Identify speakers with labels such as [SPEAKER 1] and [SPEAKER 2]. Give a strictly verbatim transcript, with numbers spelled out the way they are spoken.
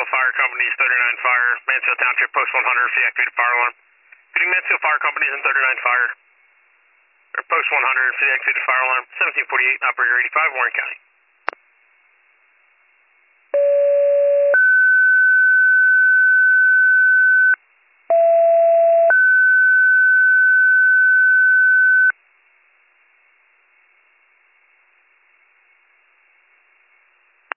[SPEAKER 1] Fire Companies, thirty-nine Fire, Mansfield Township, post one hundred, for the activated fire alarm. Good evening, Mansfield Fire Companies and thirty-nine Fire. Or post one hundred, for the activated fire alarm, seventeen forty-eight, operator eighty-five, Warren County.